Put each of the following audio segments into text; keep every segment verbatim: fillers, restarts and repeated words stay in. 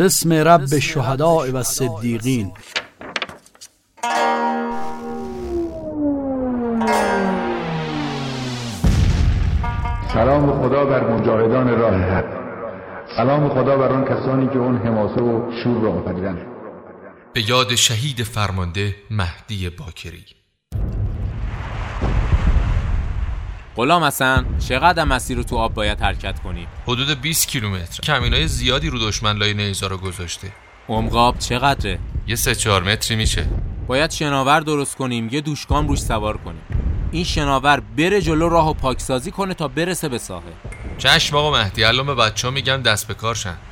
بسم رب الشهداء و الصدیقین. سلام خدا بر مجاهدان راه حق. سلام خدا بر آن کسانی که اون حماسه و شور را آفریدند. به یاد شهید فرمانده مهدی باکری. غلام حسن، چقدر مسیر رو تو آب باید حرکت کنی؟ حدود بیست کیلومتر. کمینای زیادی رو دشمن لای نیزا رو گذاشته. عمق آب چقدره؟ یه سه چهار متری میشه. باید شناور درست کنیم، یه دوشکام روش سوار کنیم. این شناور بره جلو راهو پاکسازی کنه تا برسه به ساحل. چشم آقا مهدی، الان به بچه‌ها میگم دست به کار شن.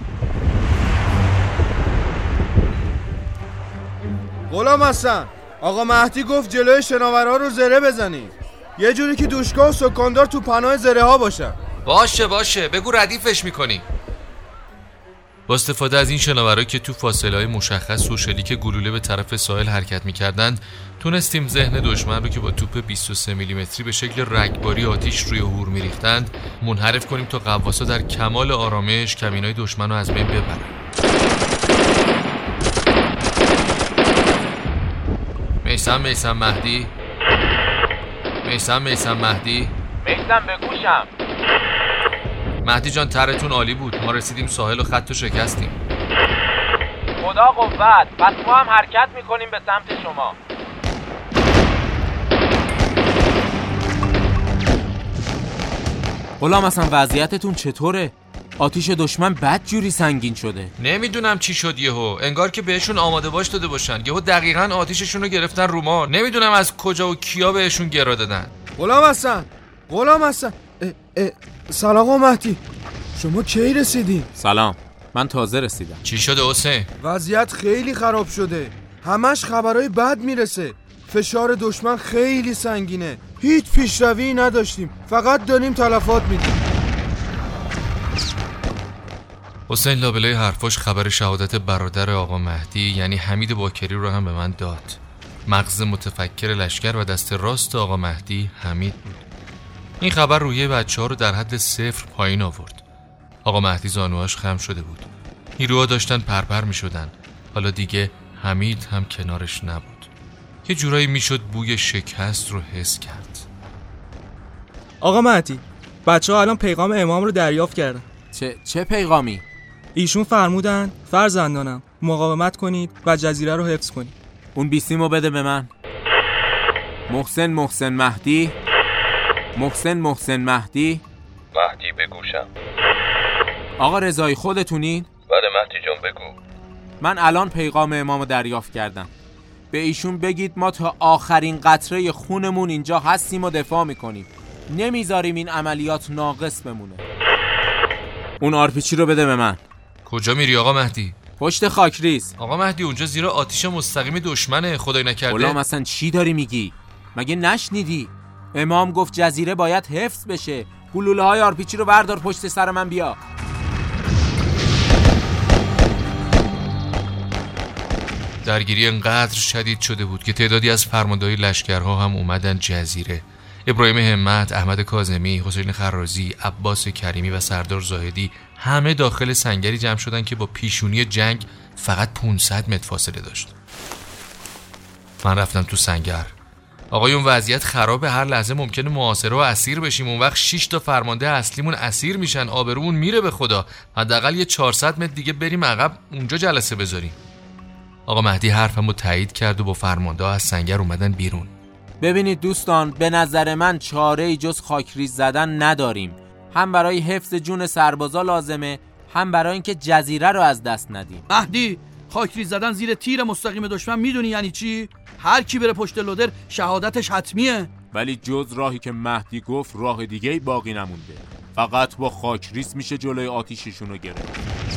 غلام حسن، آقا مهدی گفت جلوی شناورها رو زره بزنی، یه جوری که دوشکا و سکاندار تو پناه زره ها باشن. باشه باشه، بگو ردیفش میکنی. با استفاده از این شناورها که تو فاصله‌های مشخص و شلیک گلوله به طرف ساحل حرکت میکردند، تونستیم ذهن دشمن رو که با توپ بیست و سه میلیمتری به شکل رگباری آتیش روی هور میریختند منحرف کنیم تا غواصا در کمال آرامش کمینای دشمن رو از بین ببرن. میثم میثم مهدی میثم میثم مهدی میثم به گوشم. مهدی جان، ترتون عالی بود. ما رسیدیم ساحل و خط رو شکستیم. خدا قوت. پس ما هم حرکت میکنیم به سمت شما. غلام حسن، وضعیتتون چطوره؟ آتیش دشمن بد جوری سنگین شده. نمیدونم چی شد یهو. انگار که بهشون آماده باش داده باشن. یهو دقیقاً آتیششون رو گرفتن رو ما. نمیدونم از کجا و کیا بهشون گرا دادن. غلام حسن، غلام حسن، اه اه سلام آقا مهدی، شما کی رسیدین؟ سلام، من تازه رسیدم. چی شده حسین؟ وضعیت خیلی خراب شده، همش خبرهای بد میرسه. فشار دشمن خیلی سنگینه، هیچ پیشروی نداشتیم، فقط داریم تلفات میدیم. حسین لابلای حرفاش خبر شهادت برادر آقا مهدی یعنی حمید باکری رو هم به من داد. مغز متفکر لشکر و دست راست آقا مهدی حمید بود. این خبر روحیه بچه‌ها رو در حد صفر پایین آورد. آقا مهدی زانوهاش خم شده بود. نیروها داشتن پرپر می شدن. حالا دیگه حمید هم کنارش نبود. یه جورایی میشد بوی شکست رو حس کرد. آقا مهدی، بچه‌ها الان پیغام امام رو دریافت کردن. چه چه پیغامی؟ ایشون فرمودن فرزندانم مقاومت کنید و جزیره رو حفظ کنید. اون بیسیمو بده به من. محسن محسن مهدی محسن محسن مهدی مهدی بگوشم. آقا رضایی خودتونین؟ بله مهدی جان بگو. من الان پیغام امامو دریافت کردم. به ایشون بگید ما تا آخرین قطره خونمون اینجا هستیم و دفاع میکنیم، نمیذاریم این عملیات ناقص بمونه. اون آرپیچی رو بده به من. کجا میری آقا مهدی؟ پشت خاکریز. آقا مهدی اونجا زیرا آتیش مستقیم دشمنه، خدای نکرده. غلام حسن چی داری میگی؟ مگه نشنیدی؟ امام گفت جزیره باید حفظ بشه. گلوله های آرپیچی رو بردار پشت سر من بیا. درگیری انقدر شدید شده بود که تعدادی از فرماندهای لشکرها هم اومدن جزیره. ابراهیم همت، احمد کاظمی، حسین خرازی، عباس کریمی و سردار زاهدی همه داخل سنگری جمع شدن که با پیشونی جنگ فقط پانصد متر فاصله داشت. من رفتم تو سنگر. آقایون وضعیت خرابه، هر لحظه ممکنه محاصره و اسیر بشیم. اون وقت شش تا فرمانده اصلیمون اسیر میشن، آبرومون میره به خدا. حداقل یه چهارصد متر دیگه بریم عقب، اونجا جلسه بذاریم. آقا مهدی حرفمو تایید کرد و با فرمانده از سنگر اومدن بیرون. ببینید دوستان، به نظر من چاره‌ای جز خاکریز زدن نداریم. هم برای حفظ جون سربازا لازمه، هم برای اینکه جزیره رو از دست ندیم. مهدی، خاکریز زدن زیر تیر مستقیم دشمن میدونی یعنی چی؟ هر کی بره پشت لودر شهادتش حتمیه. ولی جز راهی که مهدی گفت راه دیگه‌ای باقی نمونده. فقط با خاکریز میشه جلوی آتیششون رو گرفت.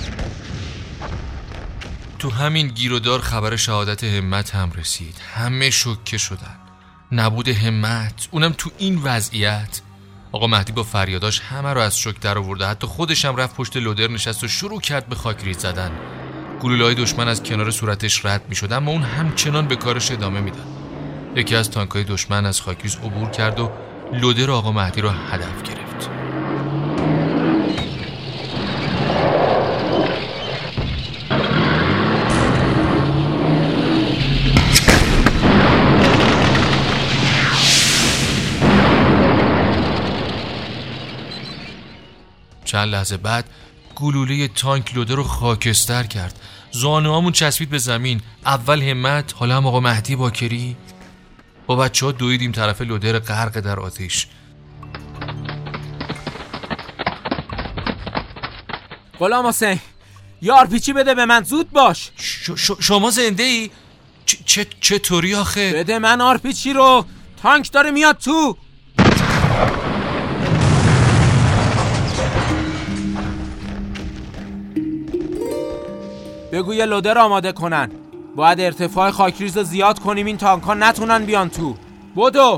تو همین گیرودار خبر شهادت همت هم رسید. همه شوکه شدن. نبود همت، اونم تو این وضعیت. آقا مهدی با فریاداش همه رو از شوک در آورده. حتی خودش هم رفت پشت لودر نشست و شروع کرد به خاکریز زدن. گلوله‌های دشمن از کنار صورتش رد می‌شد، اما اون همچنان به کارش ادامه میداد. یکی از تانک‌های دشمن از خاکریز عبور کرد و لودر آقا مهدی رو هدف گرفت. چند لحظه بعد گلوله تانک لوده رو خاکستر کرد. زانوهامون چسبید به زمین. اول همت، حالا هم آقا مهدی باکری. با بچه ها دویدیم طرف لودر غرق در آتش. غلام حسین یار پیچی بده به من، زود باش. ش- ش- شما زنده ای؟ چ- چ- چطوری آخه؟ بده من آرپیچی رو، تانک داره میاد تو. بگو یه لودر آماده کنن. باید ارتفاع خاکریز رو زیاد کنیم این تانک ها نتونن بیان تو. بدو.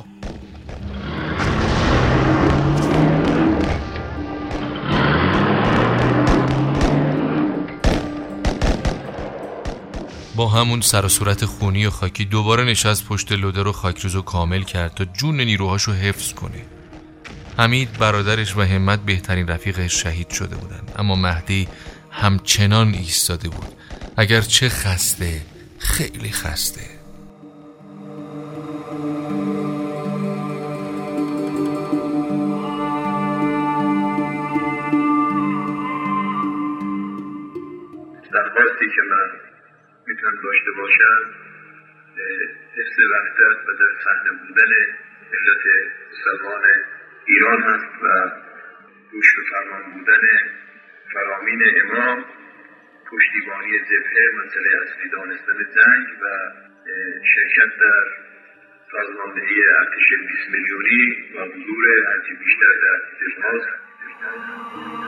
با همون سر و صورت خونی و خاکی دوباره نشست پشت لودر و خاکریز رو کامل کرد تا جون نیروهاشو حفظ کنه. حمید برادرش و همت بهترین رفیقش شهید شده بودن، اما مهدی همچنان ایستاده بود، اگر چه خسته، خیلی خسته. درخواستی که من میتونم داشته باشم حفظ وحدت و در صحنه بودن ملت مسلمان ایران هست و گوش به فرمان بودن فرامین امام، پشتیبانی جبهه، مسئله اصلی دانستن جنگ و شرکت در سازماندهی ارتش بیست میلیونی و حضور هرچی بیشتر در جبهات.